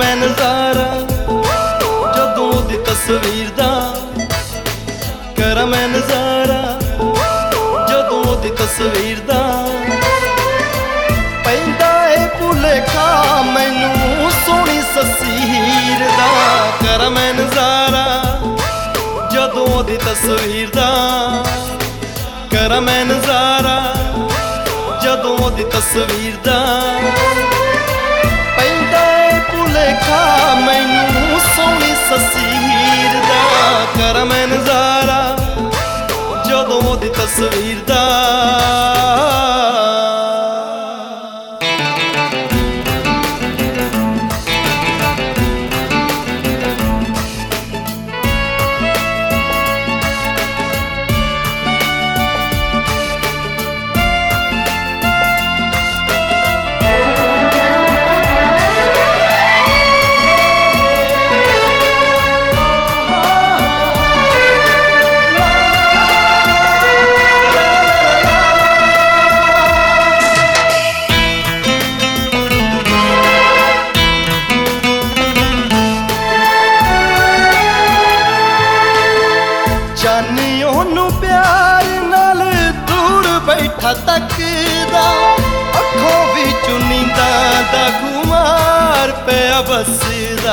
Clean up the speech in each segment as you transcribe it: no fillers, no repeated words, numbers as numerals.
मैं नज़ारा जदों दी तस्वीर दा, करा मैं नज़ारा जदों दी तस्वीर दा। पैंदा ए भुलेखा मैनू सोहनी सस्सी हीर दा, करा मैं नज़ारा जदों दी तस्वीर दा, करा मैं नज़ारा जदों दी तस्वीर दा। पैंदा ए भुलेखा मैनू सोहनी सस्सी हीर दा, करा मैं नज़ारा जदों दी तस्वीर दा। जानी ओनू प्यार नाल दूर बैठा तकदा, अखों विचों नींदां दा खुमार पिया बसदा।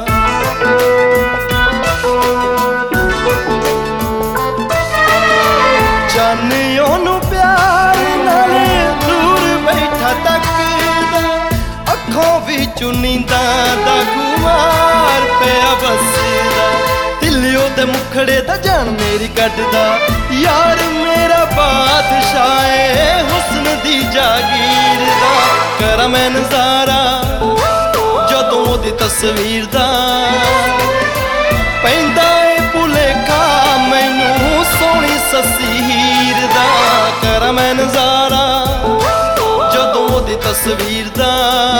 जानी ओनू प्यार नाल दूर बैठा तकदा, अखों विचों नींदां दा खुमार पिया बसदा। दिलियों दे मुखड़े दा जान मेरी कटदा, यार मेरा बादशाह है हुस्न दी जागीर दा, करा मैं नज़ारा जदों दी तस्वीर दा। पैंदा ए भुलेखा मैनू सोहनी सस्सी हीर दा, करा मैं नज़ारा जदों दी तस्वीर दा।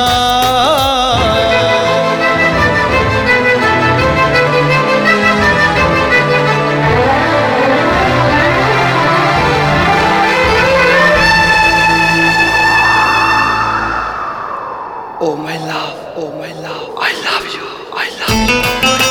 Oh my love, oh my love, I love you, I love you.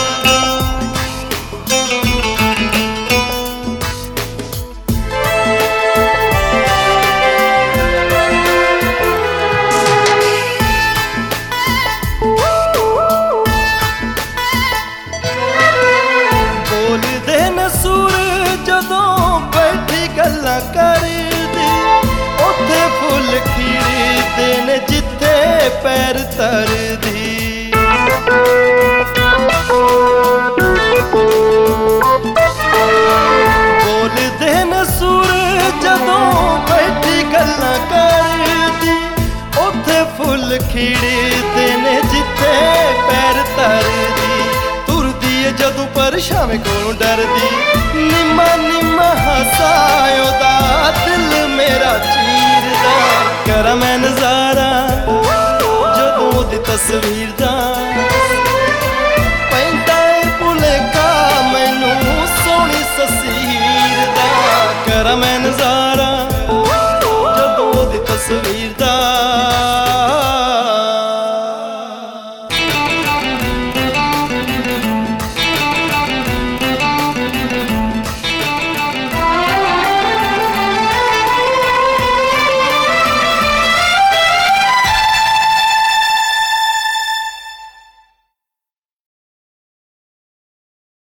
बोलदे न सुर जदों बैठी गल्लां करदी, उत्थे फुल खिड़दे ने जिथे पैर तरदी। बोलदे न सुर जदों बैठी गल्लां करदी, उत्थे फुल खिड़दे ने जिथे पैर तरदी। तुरदी ए जदों परछावें कोलों डरदी, निम्मा निम्मा हसाए ओदा दिल मेरा चीरदा, करा मैं नज़ारा जदों दी तस्वीर